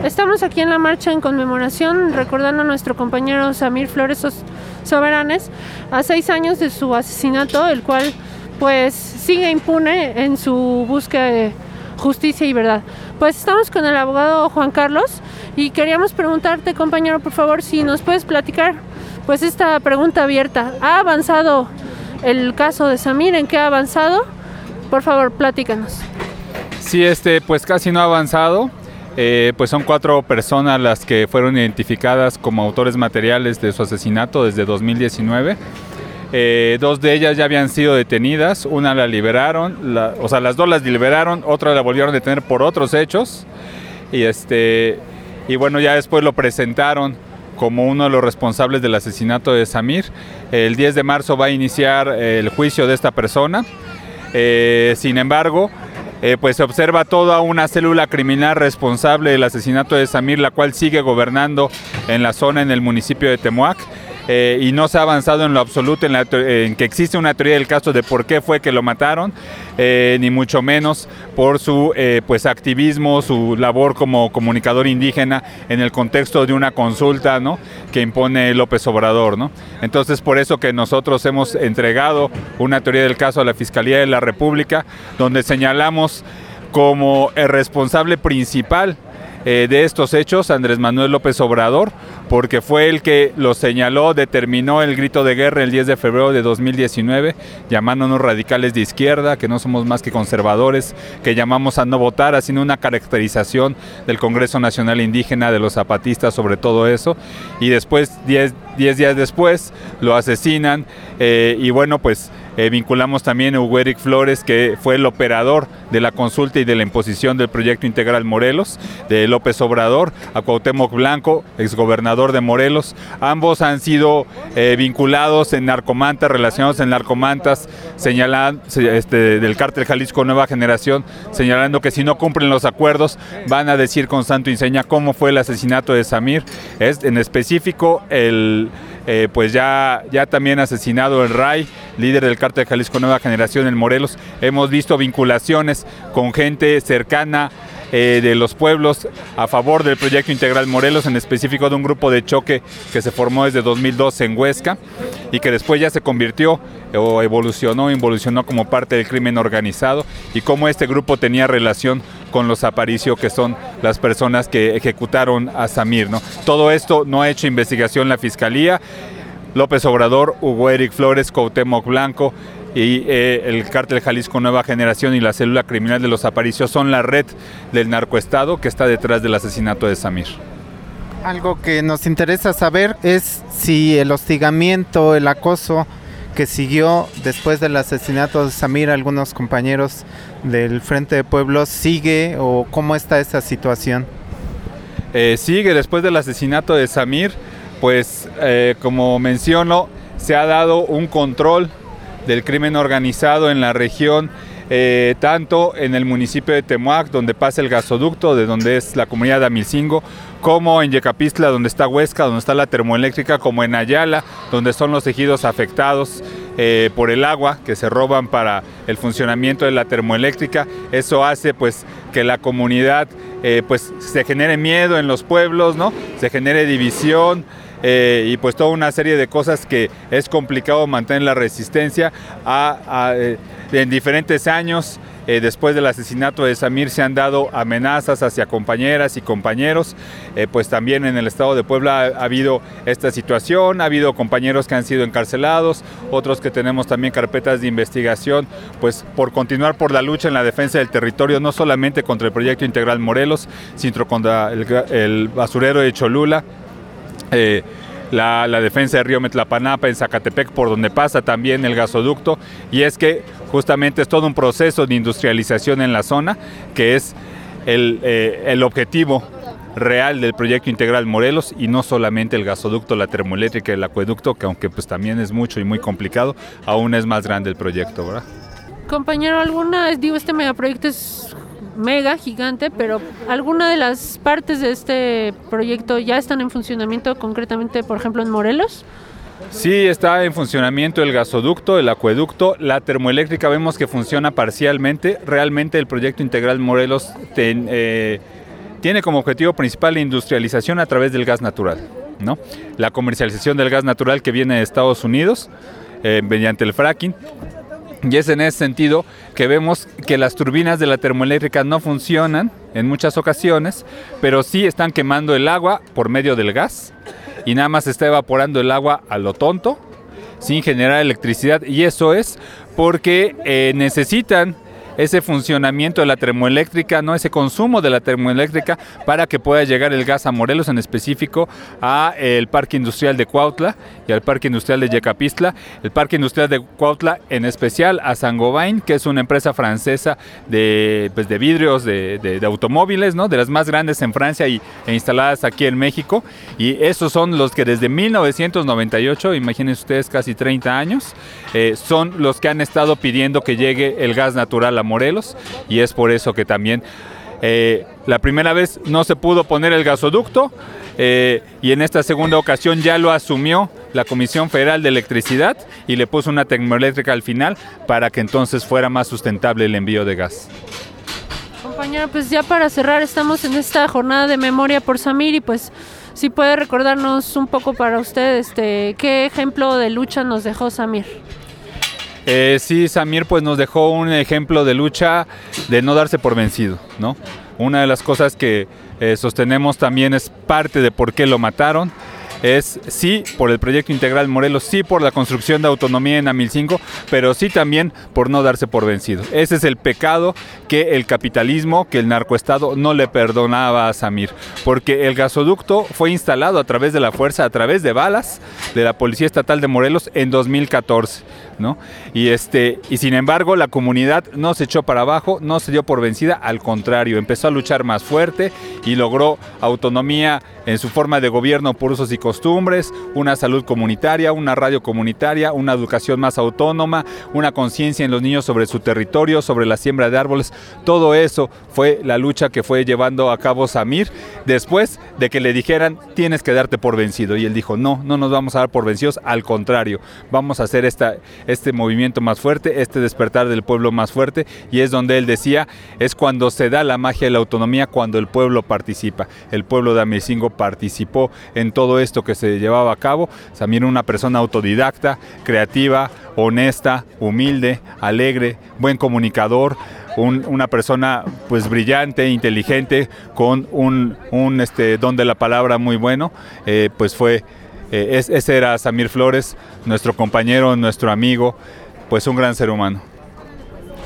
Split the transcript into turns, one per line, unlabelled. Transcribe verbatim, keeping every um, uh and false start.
Estamos aquí en la marcha en conmemoración, recordando a nuestro compañero Samir Flores Soberanes a seis años de su asesinato, el cual pues sigue impune en su búsqueda de justicia y verdad. Pues estamos con el abogado Juan Carlos y queríamos preguntarte, compañero, por favor, si nos puedes platicar pues esta pregunta abierta. ¿Ha avanzado el caso de Samir? ¿En qué ha avanzado? Por favor, platícanos.
Sí, este, pues casi no ha avanzado. Eh, pues son cuatro personas las que fueron identificadas como autores materiales de su asesinato desde dos mil diecinueve. Eh, dos de ellas ya habían sido detenidas, una la liberaron, la, o sea, las dos las liberaron, otra la volvieron a detener por otros hechos. Y, este, y bueno, ya después lo presentaron como uno de los responsables del asesinato de Samir. El diez de marzo va a iniciar el juicio de esta persona. Eh, sin embargo, Eh, pues se observa toda una célula criminal responsable del asesinato de Samir, la cual sigue gobernando en la zona, en el municipio de Temuac, eh, y no se ha avanzado en lo absoluto en, la, en que existe una teoría del caso de por qué fue que lo mataron, eh, ni mucho menos por su eh, pues activismo, su labor como comunicador indígena en el contexto de una consulta, ¿no?, que impone López Obrador, ¿no? Entonces, por eso que nosotros hemos entregado una teoría del caso a la Fiscalía de la República, donde señalamos como el responsable principal eh, de estos hechos Andrés Manuel López Obrador, porque fue el que lo señaló, determinó el grito de guerra el diez de febrero de dos mil diecinueve, llamándonos radicales de izquierda, que no somos más que conservadores, que llamamos a no votar, haciendo una caracterización del Congreso Nacional Indígena, de los zapatistas sobre todo eso, y después, diez días después, lo asesinan, eh, y bueno, pues Eh, vinculamos también a Hugo Eric Flores, que fue el operador de la consulta y de la imposición del proyecto integral Morelos de López Obrador, a Cuauhtémoc Blanco, exgobernador de Morelos. Ambos han sido eh, vinculados en narcomantas, relacionados en narcomantas, señalan, este, del cártel Jalisco Nueva Generación, señalando que si no cumplen los acuerdos van a decir con santo y seña cómo fue el asesinato de Samir. Es en específico el Eh, pues ya, ya también asesinado el Ray, líder del cártel Jalisco Nueva Generación en Morelos. Hemos visto vinculaciones con gente cercana eh, de los pueblos a favor del proyecto integral Morelos, en específico de un grupo de choque que se formó desde dos mil doce en Huesca y que después ya se convirtió o evolucionó, involucionó como parte del crimen organizado, y cómo este grupo tenía relación con los Aparicio, que son las personas que ejecutaron a Samir, ¿no? Todo esto no ha hecho investigación la Fiscalía. López Obrador, Hugo Eric Flores, Cuauhtémoc Blanco y eh, el cártel Jalisco Nueva Generación y la célula criminal de los Aparicio son la red del narcoestado que está detrás del asesinato de Samir.
Algo que nos interesa saber es si el hostigamiento, el acoso que siguió después del asesinato de Samir a algunos compañeros del Frente de Pueblos sigue, o cómo está esa situación.
Eh, sigue después del asesinato de Samir, pues eh, como menciono, se ha dado un control del crimen organizado en la región, eh, tanto en el municipio de Temuac, donde pasa el gasoducto, de donde es la comunidad de Amilcingo, como en Yecapistla, donde está Huesca, donde está la termoeléctrica, como en Ayala, donde son los ejidos afectados eh, por el agua que se roban para el funcionamiento de la termoeléctrica. Eso hace pues que la comunidad eh, pues se genere miedo en los pueblos, ¿no? Se genere división. Eh, y pues toda una serie de cosas que es complicado mantener la resistencia a, a, eh, en diferentes años. Eh, después del asesinato de Samir se han dado amenazas hacia compañeras y compañeros, eh, pues también en el estado de Puebla ha, ha habido esta situación, ha habido compañeros que han sido encarcelados, otros que tenemos también carpetas de investigación, pues por continuar por la lucha en la defensa del territorio, no solamente contra el proyecto integral Morelos, sino contra el, el basurero de Cholula, eh, La, la defensa de Río Metlapanapa en Zacatepec, por donde pasa también el gasoducto, y es que justamente es todo un proceso de industrialización en la zona, que es el, eh, el objetivo real del proyecto integral Morelos, y no solamente el gasoducto, la termoeléctrica, el acueducto, que aunque pues también es mucho y muy complicado, aún es más grande el proyecto, ¿verdad?
Compañero, alguna, digo, este megaproyecto es mega, gigante, pero ¿alguna de las partes de este proyecto ya están en funcionamiento, concretamente, por ejemplo, en Morelos?
Sí, está en funcionamiento el gasoducto, el acueducto, la termoeléctrica vemos que funciona parcialmente. Realmente el proyecto integral Morelos ten, eh, tiene como objetivo principal la industrialización a través del gas natural, ¿no? La comercialización del gas natural que viene de Estados Unidos eh, mediante el fracking. Y es en ese sentido que vemos que las turbinas de la termoeléctrica no funcionan en muchas ocasiones, pero sí están quemando el agua por medio del gas y nada más se está evaporando el agua a lo tonto, sin generar electricidad. Y eso es porque eh, necesitan ese funcionamiento de la termoeléctrica, ¿no? Ese consumo de la termoeléctrica para que pueda llegar el gas a Morelos, en específico a el Parque Industrial de Cuautla y al Parque Industrial de Yecapistla. El Parque Industrial de Cuautla, en especial a Saint-Gobain, que es una empresa francesa de, pues, de vidrios de, de, de automóviles, ¿no? De las más grandes en Francia y, e instaladas aquí en México. Y esos son los que desde mil novecientos noventa y ocho, imagínense ustedes, casi treinta años, eh, son los que han estado pidiendo que llegue el gas natural a Morelos, y es por eso que también eh, la primera vez no se pudo poner el gasoducto eh, y en esta segunda ocasión ya lo asumió la Comisión Federal de Electricidad y le puso una termoeléctrica al final para que entonces fuera más sustentable el envío de gas.
Compañero, pues ya para cerrar, estamos en esta jornada de memoria por Samir y pues si puede recordarnos un poco para usted este, qué ejemplo de lucha nos dejó Samir.
Eh, sí, Samir pues nos dejó un ejemplo de lucha, de no darse por vencido, ¿no? Una de las cosas que eh, sostenemos también es parte de por qué lo mataron. Es sí por el proyecto integral Morelos, sí por la construcción de autonomía en Amilcingo, pero sí también por no darse por vencido. Ese es el pecado que el capitalismo, que el narcoestado no le perdonaba a Samir, porque el gasoducto fue instalado a través de la fuerza, a través de balas de la Policía Estatal de Morelos en dos mil catorce, ¿no? Y, este, y sin embargo la comunidad no se echó para abajo, no se dio por vencida, al contrario, empezó a luchar más fuerte y logró autonomía en su forma de gobierno por usos y costumbres, una salud comunitaria, una radio comunitaria, una educación más autónoma, una conciencia en los niños sobre su territorio, sobre la siembra de árboles. Todo eso fue la lucha que fue llevando a cabo Samir después de que le dijeran tienes que darte por vencido, y él dijo no, no nos vamos a dar por vencidos, al contrario, vamos a hacer esta, este movimiento más fuerte, este despertar del pueblo más fuerte. Y es donde él decía, es cuando se da la magia de la autonomía, cuando el pueblo participa. El pueblo de Amilcingo participó en todo esto que se llevaba a cabo. Samir era una persona autodidacta, creativa, honesta, humilde, alegre, buen comunicador, un, una persona pues brillante, inteligente, con un, un este, don de la palabra muy bueno. Eh, pues fue, eh, es, ese era Samir Flores, nuestro compañero, nuestro amigo, pues un gran ser humano.